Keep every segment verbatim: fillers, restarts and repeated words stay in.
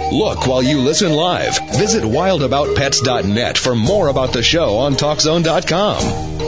Look while you listen live. Visit wild about pets dot net for more about the show on talk zone dot com.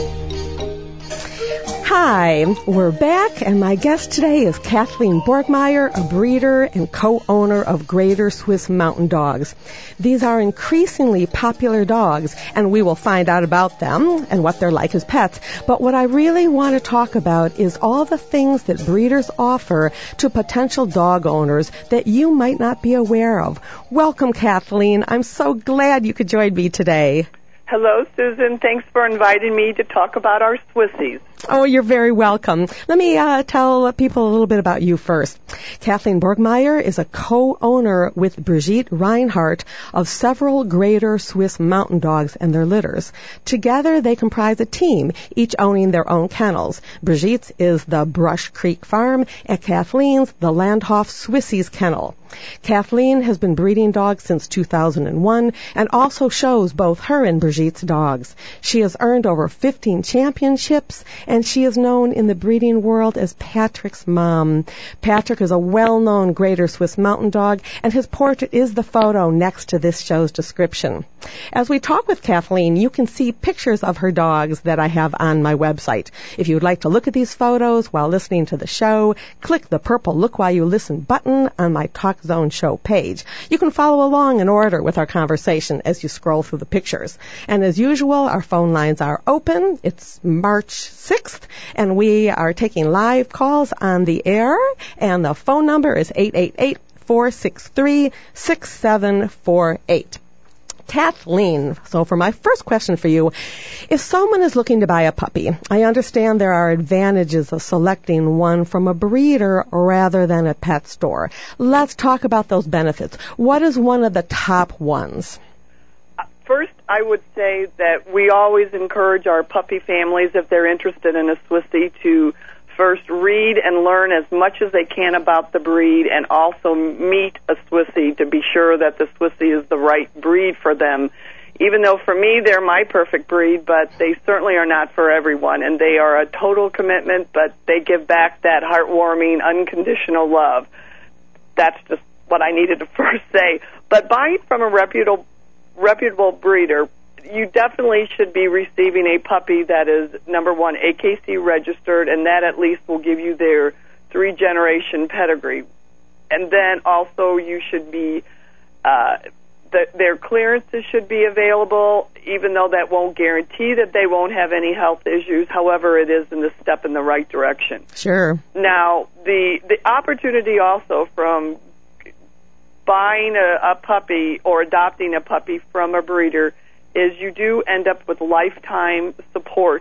Hi, we're back, and my guest today is Kathleen Borgmeyer, a breeder and co-owner of Greater Swiss Mountain Dogs. These are increasingly popular dogs, and we will find out about them and what they're like as pets. But what I really want to talk about is all the things that breeders offer to potential dog owners that you might not be aware of. Welcome, Kathleen. I'm so glad you could join me today. Hello, Susan. Thanks for inviting me to talk about our Swissies. Oh, you're very welcome. Let me uh, tell people a little bit about you first. Kathleen Borgmeyer is a co-owner with Brigitte Reinhardt of several Greater Swiss Mountain Dogs and their litters. Together, they comprise a team, each owning their own kennels. Brigitte's is the Brush Creek Farm, and Kathleen's the Landhof Swissies Kennel. Kathleen has been breeding dogs since two thousand one and also shows both her and Brigitte's dogs. She has earned over fifteen championships, and she is known in the breeding world as Patrick's mom. Patrick is a well-known Greater Swiss Mountain Dog, and his portrait is the photo next to this show's description. As we talk with Kathleen, you can see pictures of her dogs that I have on my website. If you would like to look at these photos while listening to the show, click the purple Look While You Listen button on my Talk Zone show page. You can follow along in order with our conversation as you scroll through the pictures. And as usual, our phone lines are open. It's March sixth, and we are taking live calls on the air, and the phone number is eight eight eight, four six three, six seven four eight. Kathleen, so for my first question for you, if someone is looking to buy a puppy, I understand there are advantages of selecting one from a breeder rather than a pet store. Let's talk about those benefits. What is one of the top ones? First, I would say that we always encourage our puppy families, if they're interested in a Swissie, to first read and learn as much as they can about the breed, and also meet a Swissie to be sure that the Swissie is the right breed for them. Even though for me they're my perfect breed, but they certainly are not for everyone, and they are a total commitment, but they give back that heartwarming, unconditional love. That's just what I needed to first say. But buying from a reputable, reputable breeder, you definitely should be receiving a puppy that is, number one, A K C registered, and that at least will give you their three-generation pedigree. And then also you should be, uh, the, their clearances should be available, even though that won't guarantee that they won't have any health issues. However, it is in the step in the right direction. Sure. Now, the, the opportunity also from buying a, a puppy or adopting a puppy from a breeder is you do end up with lifetime support.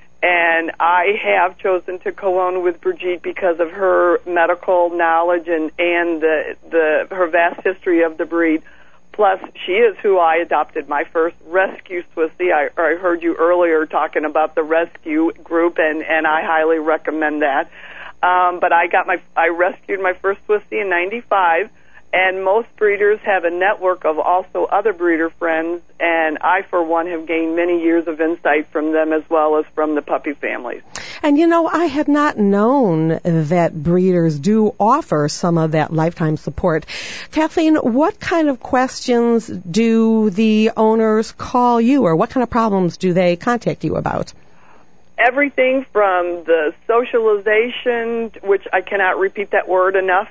And I have chosen to co-own with Brigitte because of her medical knowledge and, and the, the her vast history of the breed. Plus, she is who I adopted my first rescue Swissie. I, I heard you earlier talking about the rescue group, and, and I highly recommend that. Um, but I got my I rescued my first Swissie in ninety-five. And most breeders have a network of also other breeder friends, and I, for one, have gained many years of insight from them as well as from the puppy families. And, you know, I had not known that breeders do offer some of that lifetime support. Kathleen, what kind of questions do the owners call you, or what kind of problems do they contact you about? Everything from the socialization, which I cannot repeat that word enough,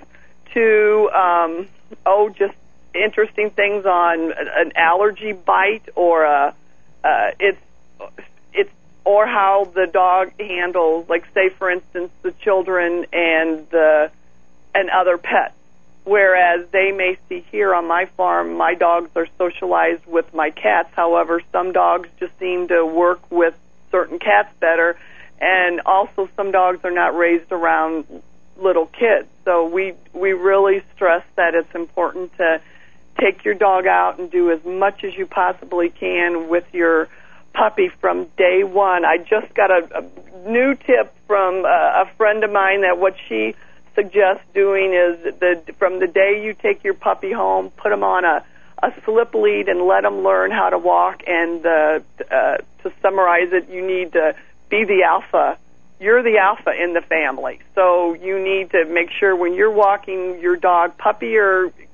to, um, oh, just interesting things on an allergy bite, or a, uh, it's, it's, or how the dog handles, like, say, for instance, the children and the, and other pets. Whereas they may see here on my farm, my dogs are socialized with my cats. However, some dogs just seem to work with certain cats better, and also some dogs are not raised around little kids. So we we really stress that it's important to take your dog out and do as much as you possibly can with your puppy from day one. I just got a, a new tip from a, a friend of mine that what she suggests doing is the from the day you take your puppy home, put them on a, a slip lead and let them learn how to walk. And uh, uh, to summarize it, you need to be the alpha. You're the alpha in the family. So you need to make sure when you're walking your dog, puppy or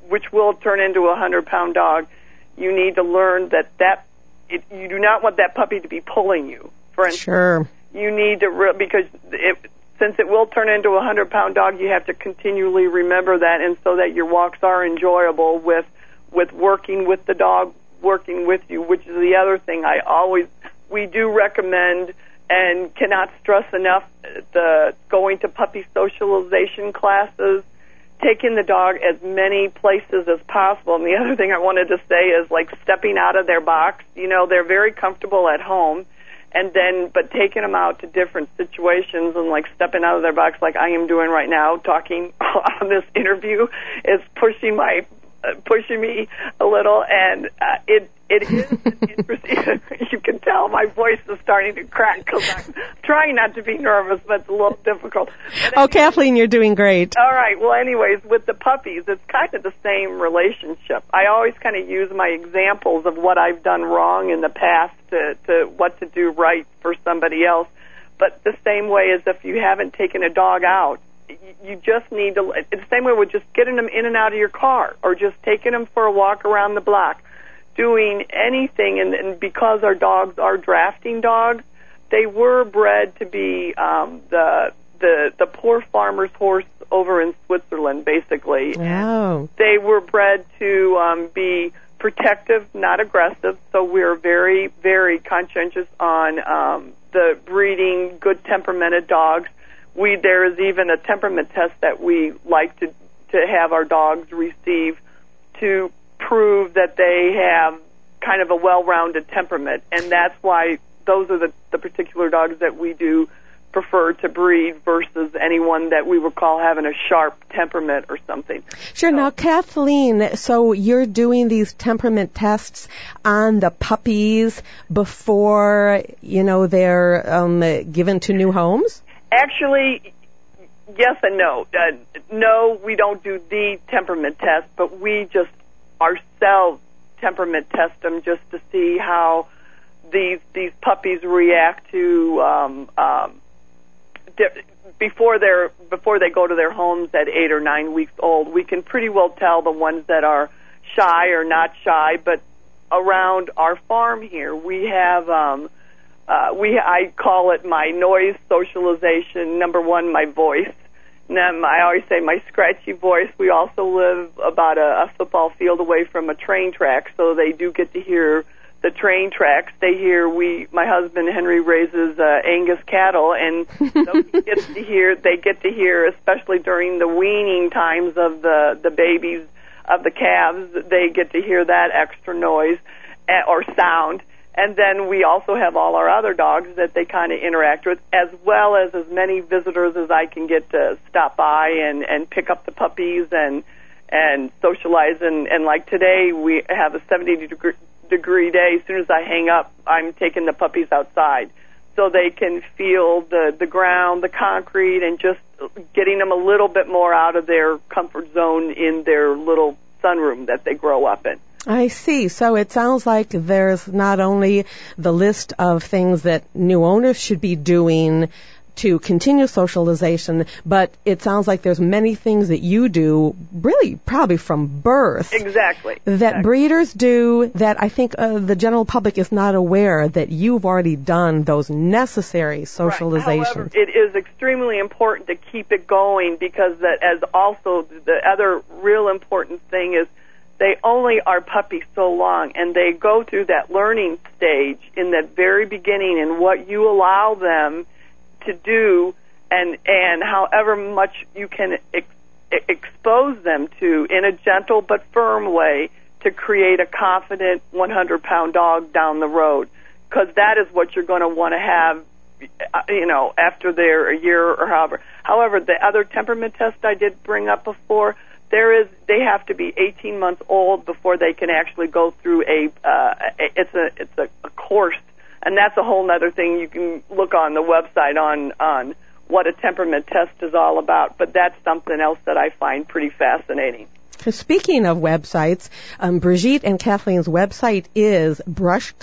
which will turn into a hundred-pound dog, you need to learn that that it, you do not want that puppy to be pulling you. For instance, sure. you need to re- because it, since it will turn into a hundred-pound dog, you have to continually remember that, and so that your walks are enjoyable with with working with the dog, working with you, which is the other thing I always we do recommend and cannot stress enough the going to puppy socialization classes, taking the dog as many places as possible. And the other thing I wanted to say is like stepping out of their box. You know, they're very comfortable at home, and then but taking them out to different situations and like stepping out of their box like I am doing right now, talking on this interview, is pushing my uh, pushing me a little, and uh, it it is interesting. You can tell my voice is starting to crack because I'm trying not to be nervous, but it's a little difficult. But oh, anyway, Kathleen, you're doing great. all right. Well, anyways, with the puppies, it's kind of the same relationship. I always kind of use my examples of what I've done wrong in the past to, to what to do right for somebody else. But the same way as if you haven't taken a dog out, you just need to, it's the same way with just getting them in and out of your car or just taking them for a walk around the block, doing anything. And, and because our dogs are drafting dogs, they were bred to be um, the the the poor farmer's horse over in Switzerland, basically. Oh. They were bred to um, be protective, not aggressive. So we're very, very conscientious on um, the breeding good temperamented dogs. We there is even a temperament test that we like to to have our dogs receive to prove that they have kind of a well-rounded temperament, and that's why those are the, the particular dogs that we do prefer to breed versus anyone that we would call having a sharp temperament or something. Sure. So, now, Kathleen, so you're doing these temperament tests on the puppies before, you know, they're um, given to new homes? Actually, yes and no. Uh, no, we don't do the temperament test, but we just ourselves temperament test them just to see how these these puppies react to um, um, di- before they're before they go to their homes at eight or nine weeks old. We can pretty well tell the ones that are shy or not shy. But around our farm here, we have um, uh, we I call it my noise socialization. Number one, my voice. Um, I always say my scratchy voice. We also live about a, a football field away from a train track, so they do get to hear the train tracks. They hear we. My husband Henry raises uh, Angus cattle, and so he gets to hear. They get to hear, especially during the weaning times of the the babies of the calves. They get to hear that extra noise uh, or sound. And then we also have all our other dogs that they kind of interact with, as well as as many visitors as I can get to stop by and, and pick up the puppies and and socialize. And, and like today, we have a seventy degree, degree day. As soon as I hang up, I'm taking the puppies outside so they can feel the, the ground, the concrete, and just getting them a little bit more out of their comfort zone in their little sunroom that they grow up in. I see. So it sounds like there's not only the list of things that new owners should be doing to continue socialization, but it sounds like there's many things that you do, really probably from birth. Exactly. That exactly. breeders do that I think uh, the general public is not aware that you've already done those necessary socializations. Right. However, it is extremely important to keep it going because that as also the other real important thing is they only are puppies so long, and they go through that learning stage in that very beginning and what you allow them to do and and however much you can ex- expose them to in a gentle but firm way to create a confident hundred-pound dog down the road, because that is what you're going to want to have, you know, after they're a year or however. However, the other temperament test I did bring up before, there is they have to be eighteen months old before they can actually go through a uh, it's a it's a, a course, and that's a whole other thing. You can look on the website on on what a temperament test is all about, but that's something else that I find pretty fascinating. Speaking of websites, um, Brigitte and Kathleen's website is brush creek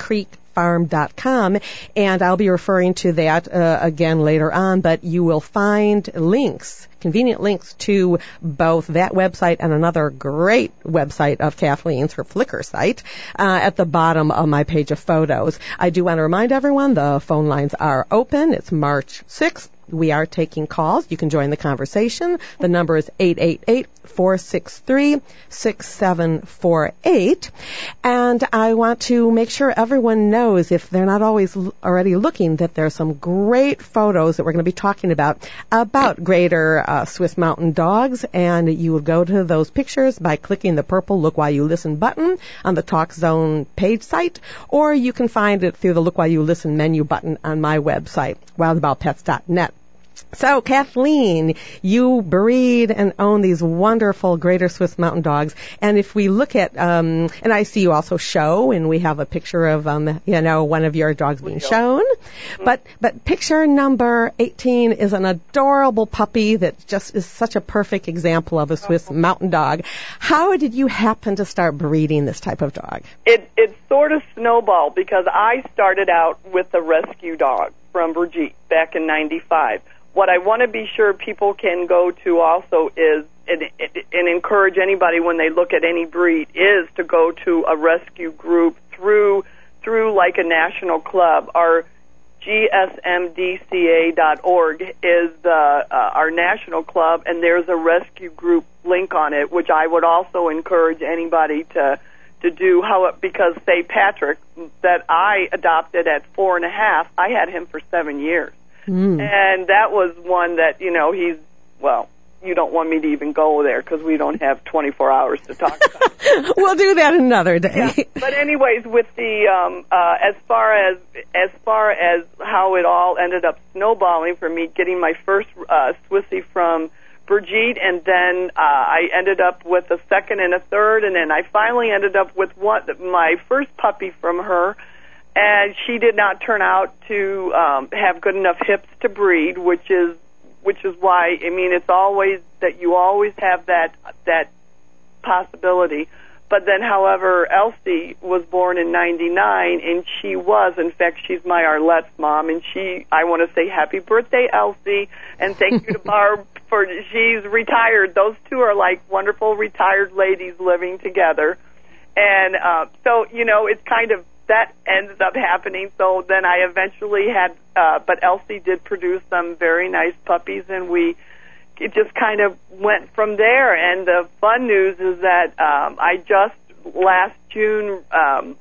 farm dot com, and I'll be referring to that uh, again later on, but you will find links, convenient links to both that website and another great website of Kathleen's, her Flickr site, uh, at the bottom of my page of photos. I do want to remind everyone the phone lines are open. It's March sixth. We are taking calls. You can join the conversation. The number is eight eight eight, four six three, six seven four eight. And I want to make sure everyone knows, if they're not always l- already looking, that there's some great photos that we're going to be talking about, about greater uh, Swiss Mountain Dogs. And you will go to those pictures by clicking the purple Look While You Listen button on the Talk Zone page site, or you can find it through the Look While You Listen menu button on my website, wild about pets dot net. So, Kathleen, you breed and own these wonderful Greater Swiss Mountain Dogs. And if we look at, um, and I see you also show, and we have a picture of, um, you know, one of your dogs being shown. Mm-hmm. But, but picture number eighteen is an adorable puppy that just is such a perfect example of a Swiss oh. Mountain Dog. How did you happen to start breeding this type of dog? It, it sort of snowballed because I started out with a rescue dog from Brigitte back in ninety-five. What I want to be sure people can go to also is, and, and encourage anybody when they look at any breed, is to go to a rescue group through through like a national club. Our G S M D C A dot org is the, uh, our national club, and there's a rescue group link on it, which I would also encourage anybody to to do. How because say Patrick, that I adopted at four and a half, I had him for seven years. Mm. And that was one that, you know, he's, well, you don't want me to even go there because we don't have twenty-four hours to talk about. We'll do that another day. Yeah. But anyways, with the, um, uh, as far as, as far as how it all ended up snowballing for me, getting my first, uh, Swissy from Brigitte, and then, uh, I ended up with a second and a third, and then I finally ended up with one, my first puppy from her. And she did not turn out to um, have good enough hips to breed, which is which is why, I mean, it's always that you always have that that possibility. But then, however, Elsie was born in ninety-nine, and she was, in fact, she's my Arlette's mom, and she, I want to say happy birthday, Elsie, and thank you to Barb for, she's retired. Those two are like wonderful retired ladies living together. And uh, so, you know, it's kind of, that ended up happening. So then I eventually had, uh, but Elsie did produce some very nice puppies, and we, it just kind of went from there. And the fun news is that um, I just last June, um,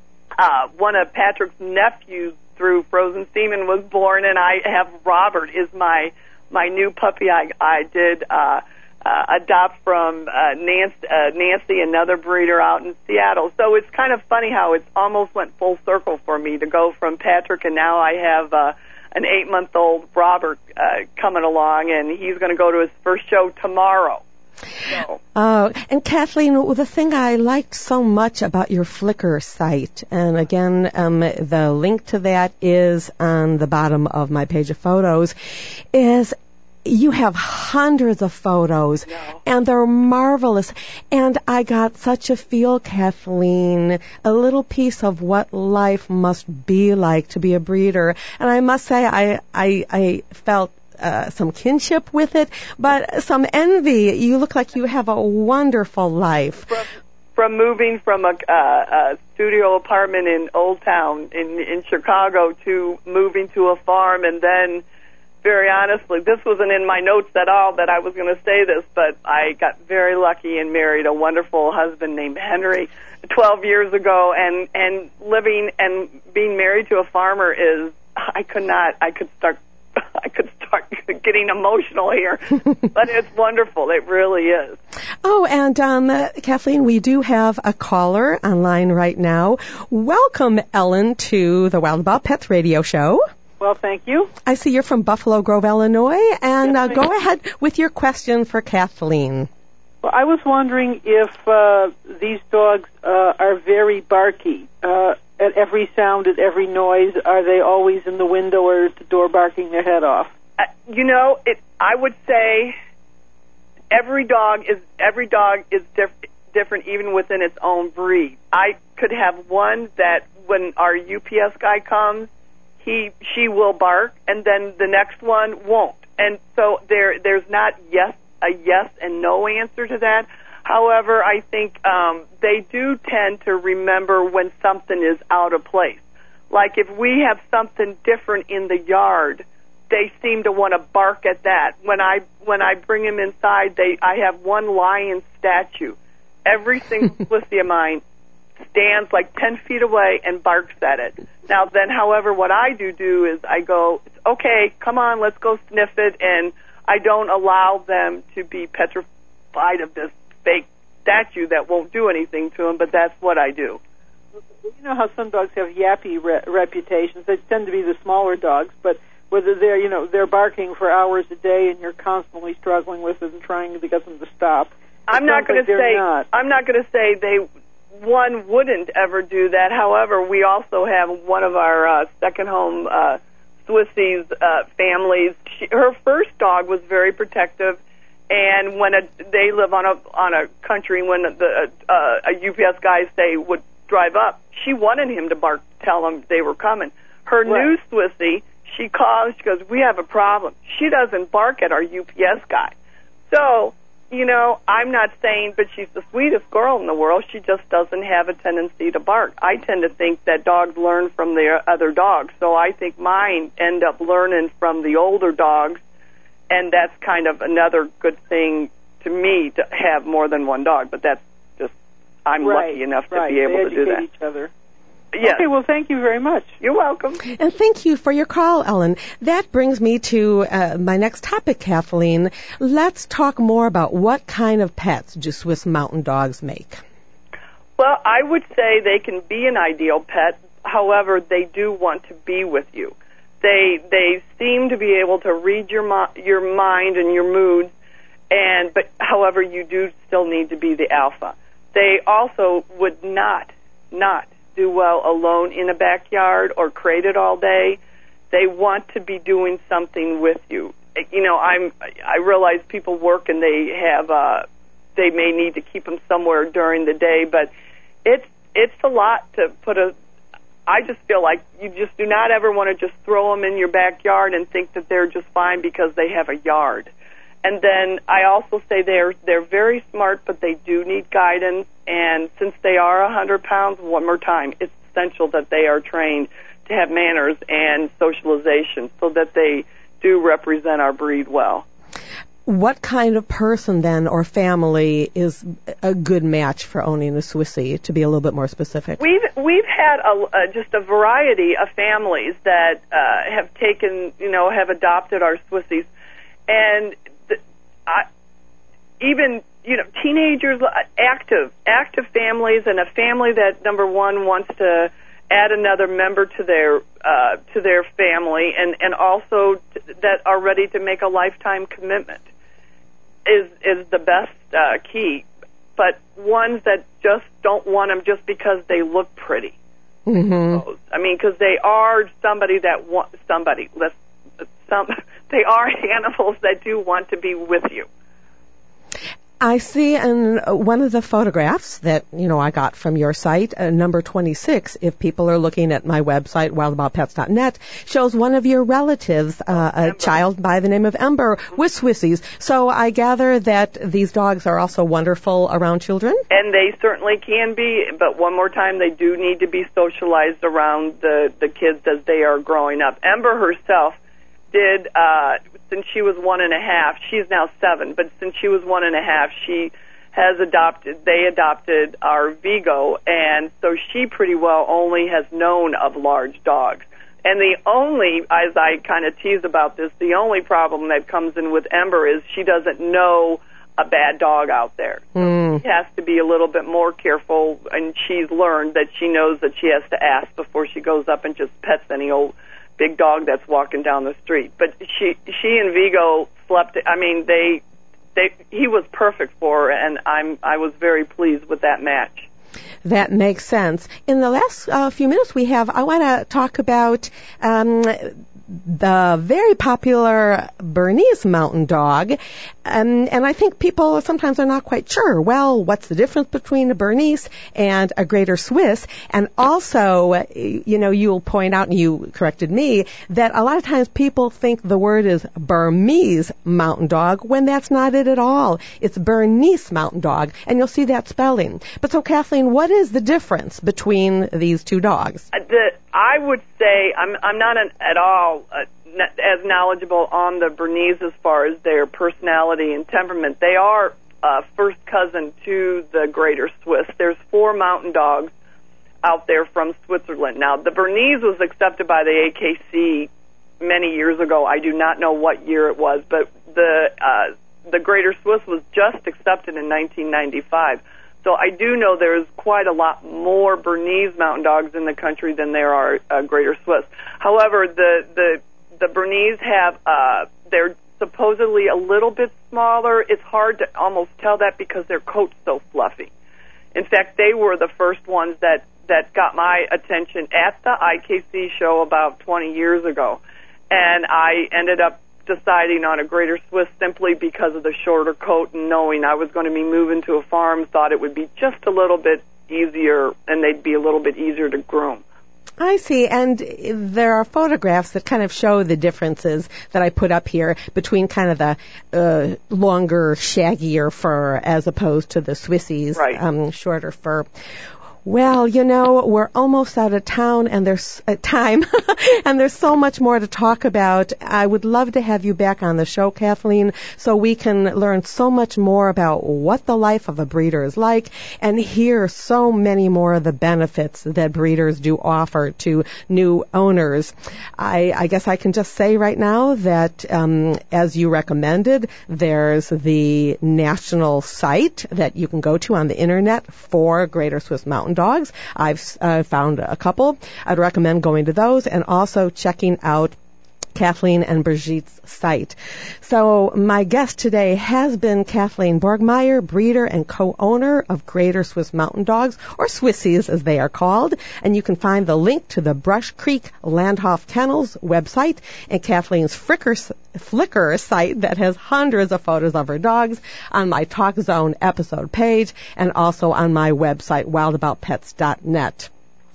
uh, one of Patrick's nephews through Frozen Semen was born, and I have Robert is my my new puppy. I I did. Uh, Uh, adopt from uh, Nancy, uh, Nancy, another breeder out in Seattle. So it's kind of funny how it's almost went full circle for me to go from Patrick, and now I have uh, an eight-month-old Robert uh, coming along, and he's going to go to his first show tomorrow. So. Uh, and Kathleen, the thing I liked so much about your Flickr site, and again, um, the link to that is on the bottom of my page of photos, is you have hundreds of photos, no. and they're marvelous. And I got such a feel, Kathleen, a little piece of what life must be like to be a breeder. And I must say, I I, I felt uh, some kinship with it, but some envy. You look like you have a wonderful life. From, from moving from a, uh, a studio apartment in Old Town in, in Chicago to moving to a farm, and then very honestly, this wasn't in my notes at all that I was going to say this, but I got very lucky and married a wonderful husband named Henry twelve years ago, and, and living and being married to a farmer is, I could not, I could start, I could start getting emotional here, but it's wonderful. It really is. Oh, and um, uh, Kathleen, we do have a caller online right now. Welcome, Ellen, to the Wild About Pets radio show. Well, thank you. I see you're from Buffalo Grove, Illinois, and uh, go ahead with your question for Kathleen. Well, I was wondering if uh, these dogs uh, are very barky. Uh, at every sound, at every noise, are they always in the window or at the door barking their head off? Uh, you know, it. I would say every dog is every dog is diff- different, even within its own breed. I could have one that when our U P S guy comes, he she will bark, and then the next one won't. And so there there's not yes a yes and no answer to that. However, I think um, they do tend to remember when something is out of place. Like if we have something different in the yard, they seem to want to bark at that. When I when I bring them inside, they I have one lion statue. Every single Swissy of mine stands like ten feet away and barks at it. Now then, however, what I do do is I go, okay, come on, let's go sniff it, and I don't allow them to be petrified of this fake statue that won't do anything to them, but that's what I do. You know how some dogs have yappy re- reputations. They tend to be the smaller dogs, but whether they're, you know, they're barking for hours a day and you're constantly struggling with it and trying to get them to stop. I'm not going to say not. I'm not going to say they one wouldn't ever do that. However, we also have one of our uh, second home uh, Swissies uh, families. She, her first dog was very protective, and when a, they live on a on a country, when the uh, a U P S guy say would drive up, she wanted him to bark, tell them they were coming. Her right. new Swissy, she calls, she goes, we have a problem. She doesn't bark at our U P S guy. So, you know, I'm not saying, but she's the sweetest girl in the world. She just doesn't have a tendency to bark. I tend to think that dogs learn from their other dogs. So I think mine end up learning from the older dogs, and that's kind of another good thing to me to have more than one dog. But that's just, I'm right. lucky enough to right. be able they to do that. Each other. Yes. Okay, well, thank you very much. You're welcome. And thank you for your call, Ellen. That brings me to uh, my next topic, Kathleen. Let's talk more about what kind of pets do Swiss Mountain Dogs make. Well, I would say they can be an ideal pet. However, they do want to be with you. They they seem to be able to read your mi- your mind and your moods, and but however, you do still need to be the alpha. They also would not not do well alone in a backyard or crated all day. They want to be doing something with you. You know, I'm I realize people work and they have uh they may need to keep them somewhere during the day, but it's it's a lot to put a I just feel like you just do not ever want to just throw them in your backyard and think that they're just fine because they have a yard. And then I also say they're they're very smart, but they do need guidance. And since they are one hundred pounds, one more time, it's essential that they are trained to have manners and socialization so that they do represent our breed well. What kind of person then or family is a good match for owning a Swissie, to be a little bit more specific? We've we've had a, uh, just a variety of families that uh, have taken, you know, have adopted our Swissies, and the, I, even you know teenagers, active active families, and a family that number one wants to add another member to their uh, to their family, and and also t- that are ready to make a lifetime commitment. Is is the best uh, key, but ones that just don't want them just because they look pretty. Mm-hmm. I mean, because they are somebody that want somebody. Let's some they are animals that do want to be with you. I see in one of the photographs that, you know, I got from your site, uh, number twenty-six, if people are looking at my website, wild about pets dot net, shows one of your relatives, uh, a child by the name of Ember, with Swissies. So I gather that these dogs are also wonderful around children? And they certainly can be, but one more time, they do need to be socialized around the, the kids as they are growing up. Ember herself did, uh, since she was one and a half, she's now seven, but since she was one and a half, she has adopted, they adopted our Vigo, and so she pretty well only has known of large dogs. And the only, as I kind of tease about this, the only problem that comes in with Ember is she doesn't know a bad dog out there. Mm. She has to be a little bit more careful, and she's learned that she knows that she has to ask before she goes up and just pets any old big dog that's walking down the street. But she she and Vigo slept. I mean, they they he was perfect for her, and I'm I was very pleased with that match. That makes sense. In the last uh, few minutes we have, I want to talk about um, the very popular Bernese Mountain Dog. Um, and I think people sometimes are not quite sure, well, what's the difference between a Bernese and a Greater Swiss? And also, you know, you'll point out, and you corrected me, that a lot of times people think the word is Burmese Mountain Dog when that's not it at all. It's Bernese Mountain Dog, and you'll see that spelling. But so, Kathleen, what is the difference between these two dogs? The, I would say I'm, I'm not an, at all uh, as knowledgeable on the Bernese as far as their personality and temperament. They are uh, first cousin to the Greater Swiss. There's four mountain dogs out there from Switzerland. Now, the Bernese was accepted by the A K C many years ago. I do not know what year it was, but the uh, the Greater Swiss was just accepted in nineteen ninety-five. So I do know there's quite a lot more Bernese mountain dogs in the country than there are uh, Greater Swiss. However, the the the Bernese have uh, they're supposedly a little bit smaller. It's hard to almost tell that because their coat's so fluffy. In fact, they were the first ones that that got my attention at the I K C show about twenty years ago, and I ended up deciding on a Greater Swiss simply because of the shorter coat and knowing I was going to be moving to a farm, thought it would be just a little bit easier and they'd be a little bit easier to groom. I see, and there are photographs that kind of show the differences that I put up here between kind of the uh, longer, shaggier fur as opposed to the Swissies, right. um, shorter fur. Well, you know, we're almost out of town and there's uh, time, and there's so much more to talk about. I would love to have you back on the show, Kathleen, so we can learn so much more about what the life of a breeder is like and hear so many more of the benefits that breeders do offer to new owners. I, I guess I can just say right now that, um, as you recommended, there's the national site that you can go to on the internet for Greater Swiss Mountain Dogs. I've uh, found a couple. I'd recommend going to those and also checking out Kathleen and Brigitte's site. So my guest today has been Kathleen Borgmeier, breeder and co-owner of Greater Swiss Mountain Dogs, or Swissies as they are called. And you can find the link to the Brush Creek Landhof Kennels website and Kathleen's Flickr, Flickr site that has hundreds of photos of her dogs on my Talk Zone episode page and also on my website, wild about pets dot net.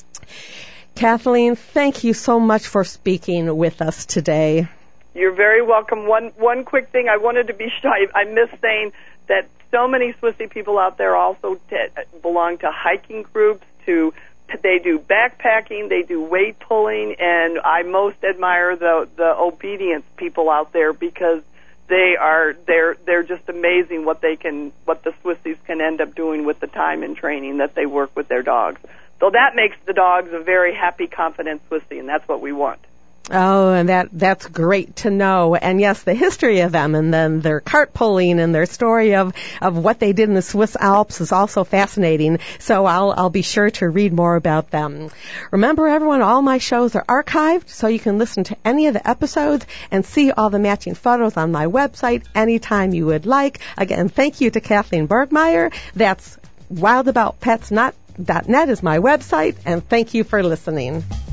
Kathleen, thank you so much for speaking with us today. You're very welcome. One one quick thing I wanted to be shy. I missed saying that so many Swissy people out there also t- belong to hiking groups. To they do backpacking, they do weight pulling, and I most admire the the obedience people out there because they are they're they're just amazing what they can what the Swissies can end up doing with the time and training that they work with their dogs. So that makes the dogs a very happy, confident Swissy, and that's what we want. Oh, and that that's great to know. And yes, the history of them and then their cart pulling and their story of, of what they did in the Swiss Alps is also fascinating. So I'll I'll be sure to read more about them. Remember, everyone, all my shows are archived, so you can listen to any of the episodes and see all the matching photos on my website anytime you would like. Again, thank you to Kathleen Borgmeier. That's wild about pets dot net is my website, and thank you for listening.